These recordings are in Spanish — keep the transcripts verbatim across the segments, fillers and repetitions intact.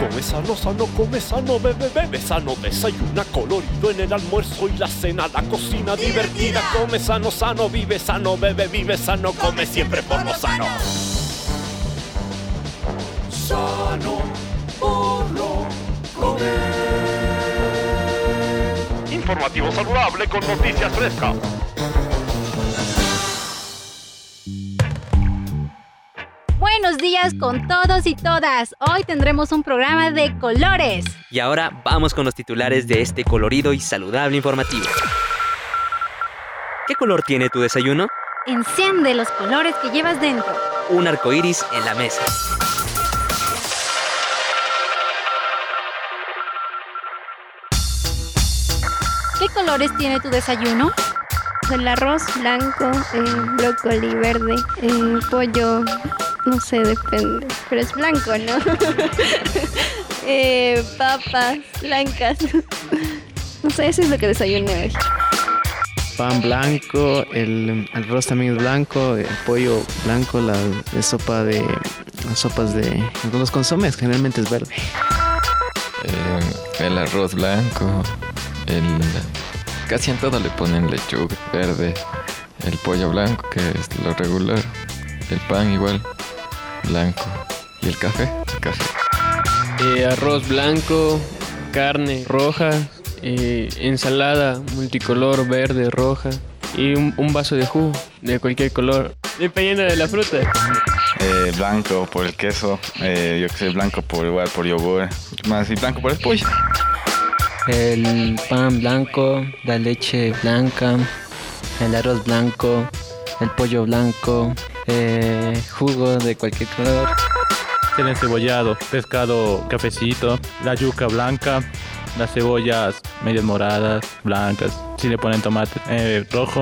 Come sano, sano, come sano, bebe, bebe sano. Desayuna colorido en el almuerzo y la cena. La cocina divertida. Come sano, sano, vive sano, bebe, vive sano. Come siempre por lo sano. Sano por lo comer. Informativo saludable con noticias frescas. Buenos días con todos y todas. Hoy tendremos un programa de colores. Y ahora vamos con los titulares de este colorido y saludable informativo. ¿Qué color tiene tu desayuno? Enciende los colores que llevas dentro. Un arco iris en la mesa. ¿Qué colores tiene tu desayuno? El arroz blanco, eh, brócoli verde, eh, pollo, no sé, depende, pero es blanco, ¿no? eh, papas blancas. No sé, eso es lo que desayuné hoy. Pan blanco, el arroz también es blanco, el pollo blanco, la, la sopa de, las sopas de los consomés generalmente es verde. Eh, el arroz blanco, el casi en todo le ponen lechuga verde, el pollo blanco que es lo regular, el pan igual blanco y el café, el café. Eh, arroz blanco, carne roja. Eh, ensalada multicolor verde, roja y un, un vaso de jugo de cualquier color, dependiendo de la fruta. Eh, blanco por el queso, eh, yo que sé, blanco por igual por yogur, más y blanco por el pollo. El pan blanco, la leche blanca, el arroz blanco, el pollo blanco, eh, jugo de cualquier color. El encebollado, pescado cafecito, la yuca blanca, las cebollas medias moradas, blancas, si le ponen tomate eh, rojo.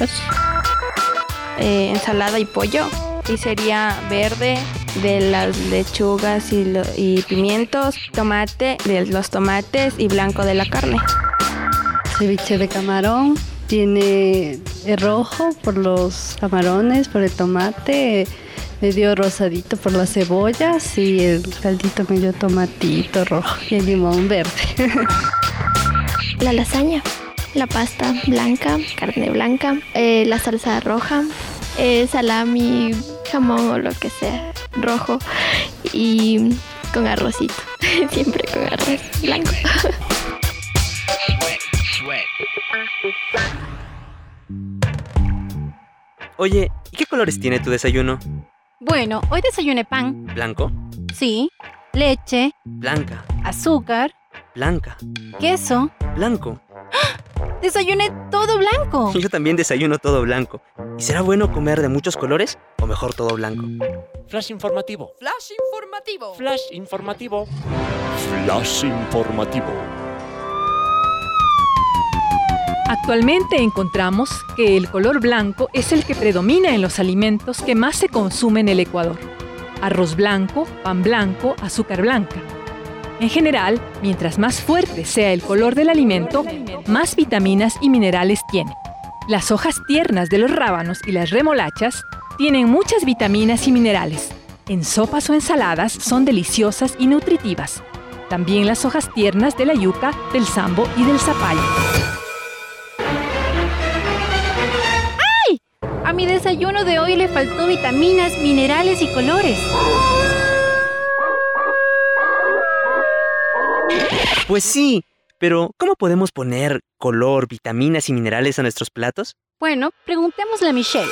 Eh, ensalada y pollo, y sería verde de las lechugas y, lo, y pimientos, tomate de los tomates y blanco de la carne. Ceviche de camarón, tiene el rojo por los camarones, por el tomate, medio rosadito por las cebollas y el caldito medio tomatito rojo y el limón verde. La lasaña, la pasta blanca, carne blanca, eh, la salsa roja, eh, salami, jamón o lo que sea, rojo y con arrocito, siempre con arroz blanco. Oye, ¿y qué colores tiene tu desayuno? Bueno, hoy desayuné pan. ¿Blanco? Sí. Leche. Blanca. Azúcar. Blanca. Queso. Blanco. ¡Ah! Desayuné todo blanco. Yo también desayuno todo blanco. ¿Y será bueno comer de muchos colores o mejor todo blanco? Flash informativo. Flash informativo. Flash informativo. Flash informativo. Actualmente encontramos que el color blanco es el que predomina en los alimentos que más se consumen en el Ecuador. Arroz blanco, pan blanco, azúcar blanca. En general, mientras más fuerte sea el color del alimento, más vitaminas y minerales tiene. Las hojas tiernas de los rábanos y las remolachas tienen muchas vitaminas y minerales. En sopas o ensaladas son deliciosas y nutritivas. También las hojas tiernas de la yuca, del sambo y del zapallo. A mi desayuno de hoy le faltó vitaminas, minerales y colores. Pues sí, pero ¿cómo podemos poner color, vitaminas y minerales a nuestros platos? Bueno, preguntémosle a Michelle.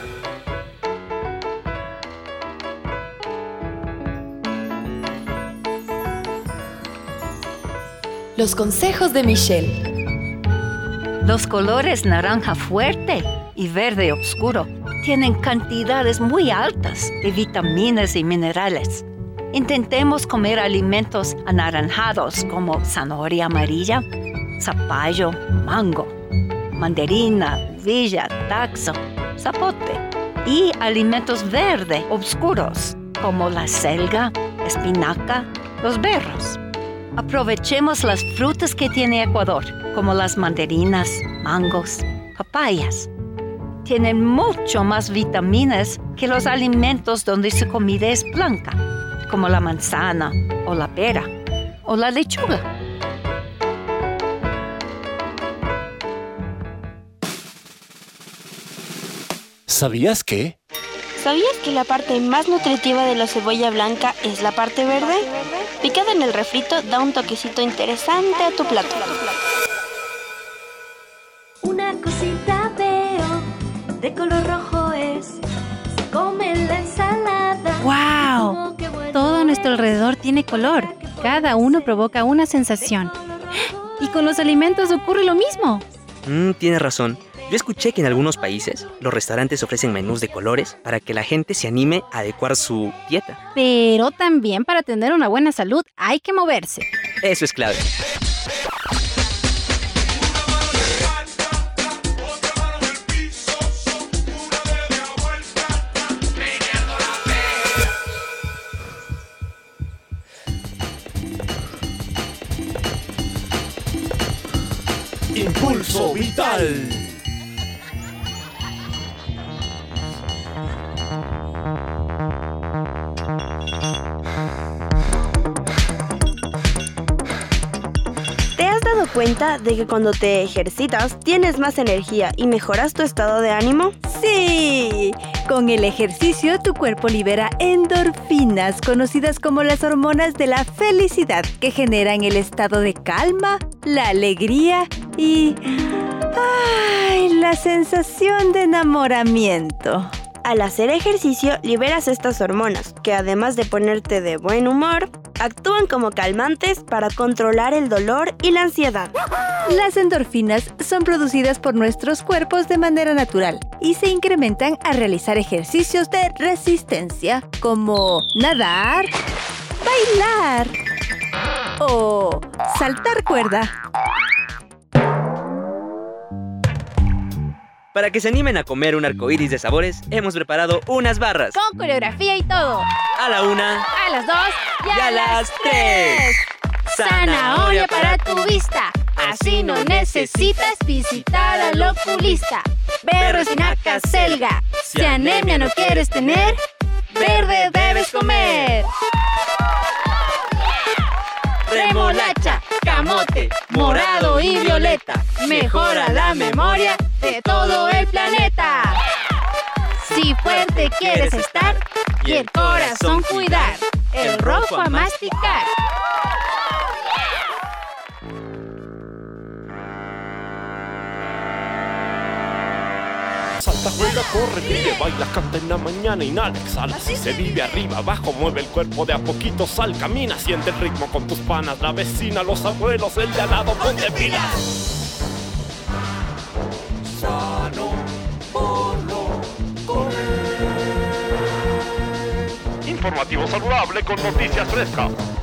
Los consejos de Michelle. Los colores naranja fuerte y verde oscuro tienen cantidades muy altas de vitaminas y minerales. Intentemos comer alimentos anaranjados como zanahoria amarilla, zapallo, mango, mandarina, villa, taxo, zapote y alimentos verdes oscuros como la selga, espinaca, los berros. Aprovechemos las frutas que tiene Ecuador, como las mandarinas, mangos, papayas. Tienen mucho más vitaminas que los alimentos donde su comida es blanca, como la manzana o la pera. o la lechuga. ¿Sabías que? ¿Sabías que la parte más nutritiva de la cebolla blanca es la parte verde? Picada en el refrito da un toquecito interesante a tu plato. Una cosita veo, de color rojo es, se come la ensalada. ¡Wow! Todo a nuestro alrededor tiene color. Cada uno provoca una sensación. Y con los alimentos ocurre lo mismo. Mm, tienes razón. Yo escuché que en algunos países los restaurantes ofrecen menús de colores para que la gente se anime a adecuar su dieta. Pero también para tener una buena salud hay que moverse. Eso es clave. Impulso Vital. ¿Te has dado cuenta de que cuando te ejercitas tienes más energía y mejoras tu estado de ánimo? Sí, con el ejercicio tu cuerpo libera endorfinas, conocidas como las hormonas de la felicidad, que generan el estado de calma, la alegría y... ¡ay! La sensación de enamoramiento. Al hacer ejercicio liberas estas hormonas, que además de ponerte de buen humor, actúan como calmantes para controlar el dolor y la ansiedad. Las endorfinas son producidas por nuestros cuerpos de manera natural y se incrementan al realizar ejercicios de resistencia, como nadar, bailar o saltar cuerda. Para que se animen a comer un arcoíris de sabores, hemos preparado unas barras. Con coreografía y todo. A la una. A las dos. Y a las tres. Zanahoria para tu vista. Así no necesitas visitar al oculista. Verde espinaca selga. Si anemia no quieres tener, verde debes comer. Remolacha, camote, morado y violeta. Mejora la memoria de todo el planeta. Si fuerte quieres estar y el corazón cuidar, el rojo a masticar. Salta, juega, corre, vive, baila, canta en la mañana, inhala, exhala. Si se vive arriba, abajo, mueve el cuerpo de a poquito, sal, camina, siente el ritmo con tus panas, la vecina, los abuelos, el de al lado, ponte pilas. Sano por lo correr. Informativo saludable con noticias frescas.